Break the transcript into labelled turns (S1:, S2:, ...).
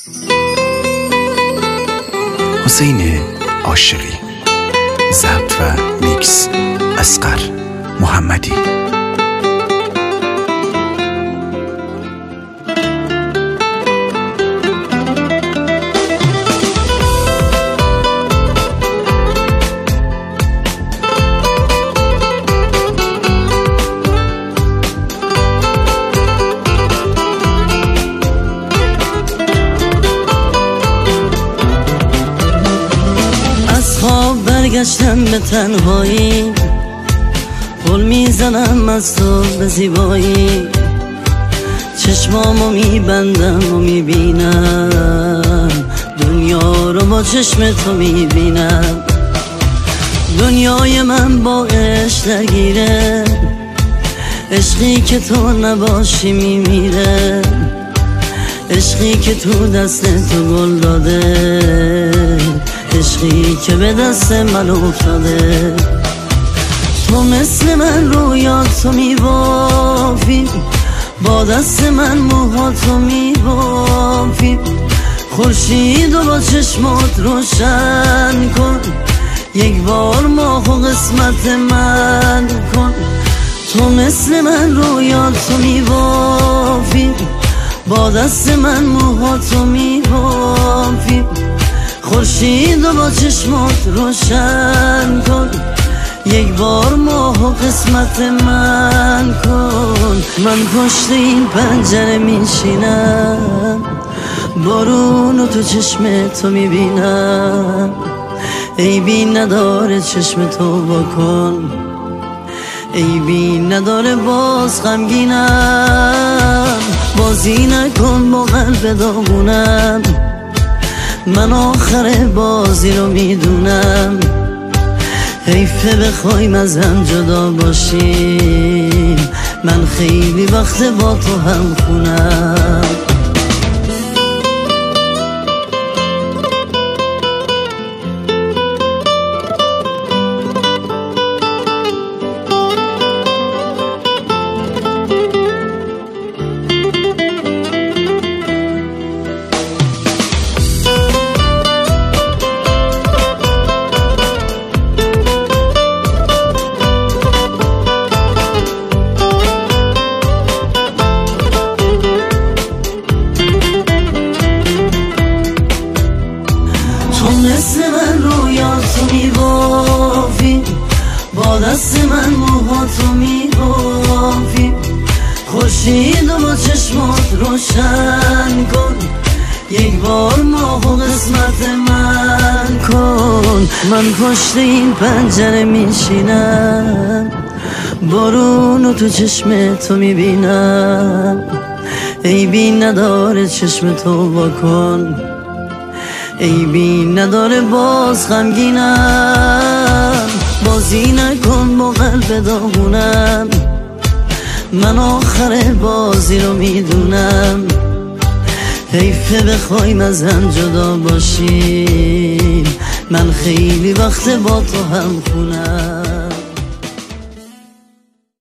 S1: حسین عاشقی، ضبط و میکس اصغر محمدی.
S2: خواب برگشتم به تنهایی، پل میزنم از تو به زیبایی، چشمامو میبندم و میبینم دنیا رو با چشم تو میبینم. دنیای من با عشق درگیره، عشقی که تو نباشی میمیره، عشقی که تو دست تو گل داده، عشقی که به دست من افتاده. تو مثل من رویاتو میبافی، با دست من موهاتو میبافی، خورشید و با چشمات روشن کن، یک بار ماه و قسمت من کن. تو مثل من رویاتو میبافی، با دست من موهاتو میبافی، خورشید و با چشمات روشن کن، یک بار ماه و قسمت من کن. من پشت این پنجره میشینم، بارون و تو چشم تو میبینم، عیبی نداره چشم تو بکن، عیبی نداره باز غمگینم، بازی نکن با قلب داغونم، من آخر بازی رو میدونم. حیفه بخوایم از هم جدا باشیم، من خیلی وقت با تو هم خونم. مثل من رویاتو میبافی، با دست من موهاتو میبافی، خورشید و با چشمات روشن کن، یک بار ماه و قسمت من کن. من پشت این پنجره میشینم، بارون و تو چشم تو میبینم، عیبی نداره چشم تو بکن، عیبی نداره باز غمگینم، بازی نکن با قلب داغونم، من آخر بازی رو میدونم. حیفه بخوایم از هم جدا باشیم، من خیلی وقت با تو هم خونم.